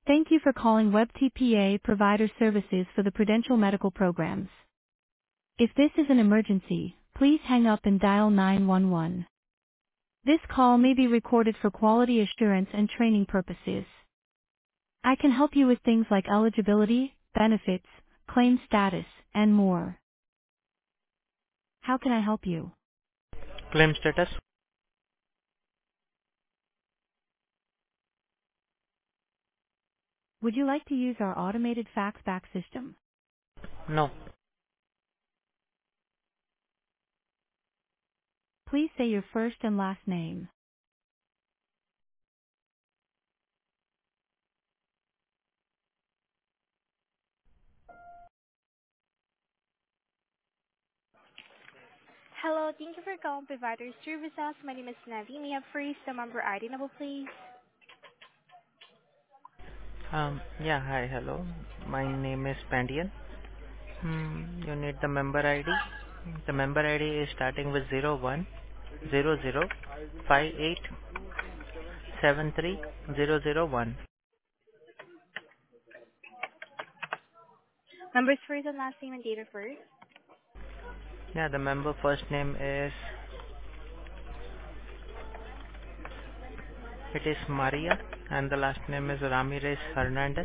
Thank you for calling WebTPA Provider Services for the Prudential Medical Programs. If this is an emergency, please hang up and dial 911. This call may be recorded for quality assurance and training purposes. I can help you with things like eligibility, benefits, claim status, and more. How can I help you? Claim status? Would you like to use our automated fax back system? No. Please say your first and last name. Hello, thank you for calling Provider Services. My name is Navi. May I have first the member ID number, please? Yeah, hi, hello. My name is Pandian. You need the member ID. The member ID is starting with 0100587301. Member's first and last name and date of birth. Yeah, the member first name is, it is Maria, and the last name is Ramirez Hernandez.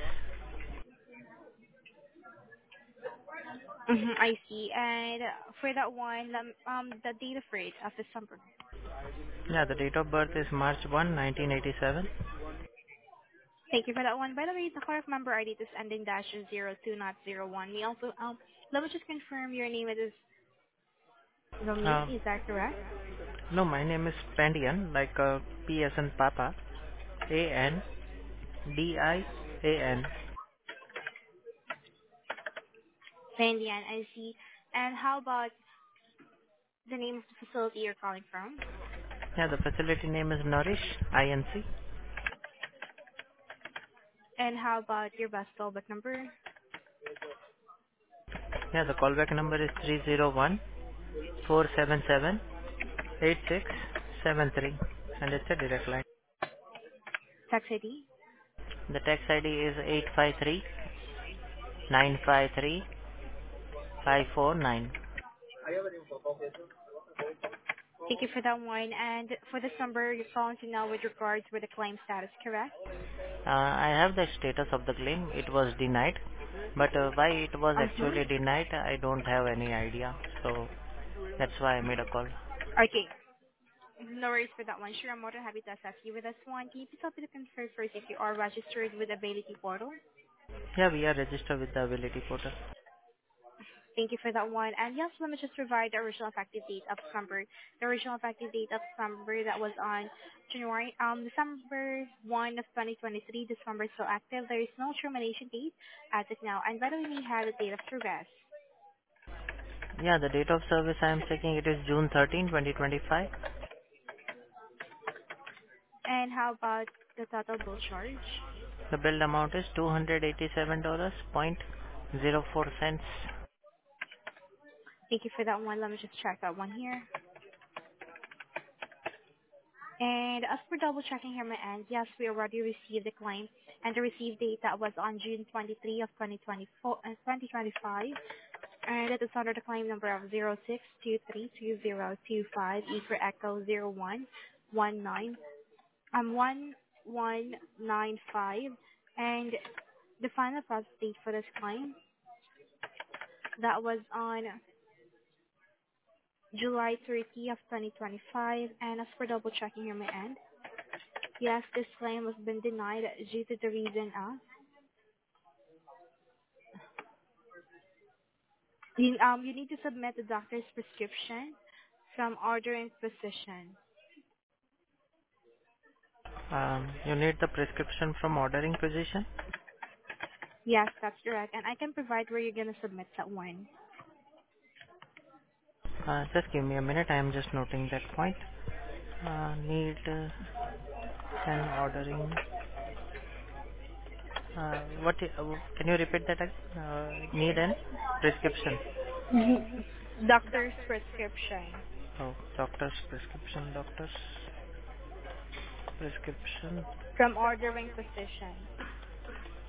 I see. And for that one, the date of birth of December. Yeah, the date of birth is March 1, 1987. Thank you for that one. By the way, the correct member ID is ending dash 02, not 01. We also, let me just confirm your name. It is Romy. Um, Is that correct? no, my name is Pandian, like P as in Papa, Andian. Vandian, I see. And how about the name of the facility you're calling from? Yeah, the facility name is Nourish, INC. And how about your best callback number? Yeah, the callback number is 301-477-8673, and it's a direct line. Tax ID? The tax ID is 853-953-549. Thank you for that one. And for this number, you're calling to know with regards with the claim status, correct? I have the status of the claim. It was denied, but why it was Mm-hmm. actually denied, I don't have any idea. So that's why I made a call. Okay. No worries for that one. Sure, I'm more than happy to assist you with this one. Can you please help me to confirm first if you are registered with Ability Portal? Yeah, we are registered with the Ability Portal. Thank you for that one. And yes, let me just provide the original effective date of December. The original effective date of December that was on December 1 of 2023. December is still active. There is no termination date as of now. And by the way, we have the date of service. Yeah, the date of service I am checking, it is June 13, 2025. And how about the total bill charge? The billed amount is $287.04. Thank you for that one. Let me just check that one here. And as for double checking here my end, yes, we already received the claim, and the receive date that was on June 23 of 2025, and it is under the claim number of 06232025 E for Echo 0119 1195, and the final process date for this claim that was on July 30 of 2025, and as for double checking here my end. Yes, this claim has been denied due to the reason of you need to submit the doctor's prescription from ordering physician. You need the prescription from ordering physician. Yes, that's correct. And I can provide where you're gonna submit that one. Just give me a minute. I am just noting that point. Need an ordering. Can you repeat that again? Need an prescription. Doctor's prescription Oh, doctor's prescription. Doctor's prescription. from ordering physician.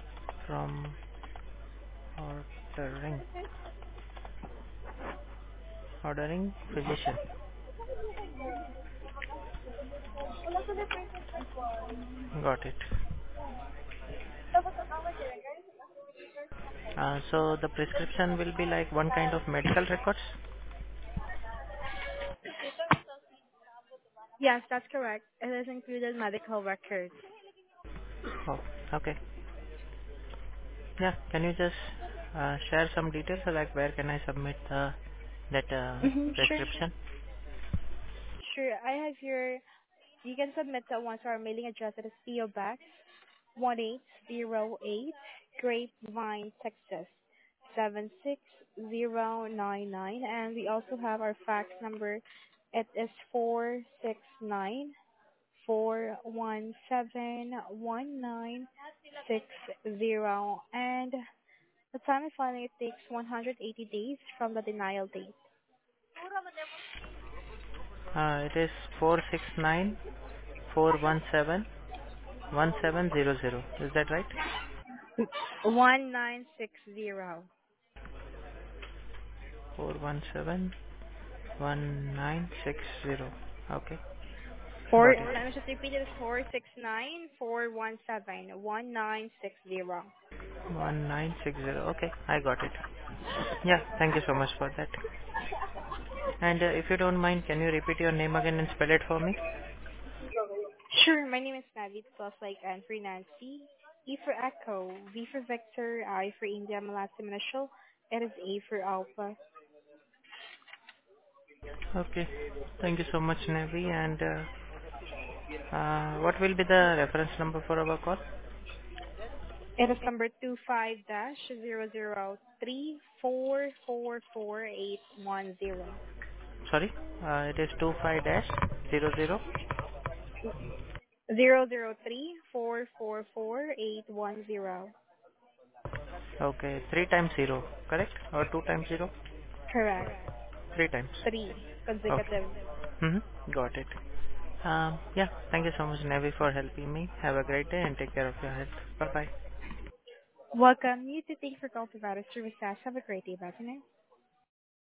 from ordering ordering physician. Got it. So the prescription will be like one kind of medical records? Yes, that's correct. It is included medical records. Oh, okay. Yeah, can you just share some details, like where can I submit that Sure. prescription? Sure. I have your. You can submit that one to our mailing address. It is PO Box 1808, Grapevine, Texas 76099, and we also have our fax number. It is 469-417-1960, and the time of filing it takes 180 days from the denial date. It is 469 417 1700. Is that right? 1960. 417 1960. Okay, Four. got it. Let me just repeat it. 469-417-1960. 1960. Okay, I got it. Yeah, thank you so much for that. And if you don't mind, can you repeat your name again and spell it for me? Sure. My name is Navid, plus like N for Nancy, E for Echo, V for Victor, I for India, my last initial. It is A for Alpha. Okay, thank you so much, Navi. And what will be the reference number for our call? It is number 25-003-444-810. Sorry, it is 25 dash 00. 003-444-810. Okay, 3 times 0, correct? Or 2 times 0? Correct. 3 times. 3 Okay. consecutive. Got it. Yeah, thank you so much, Navi, for helping me. Have a great day and take care of your health. Bye bye. Welcome. You to Thank for calling Provider Services. Have a great day. Bye for now.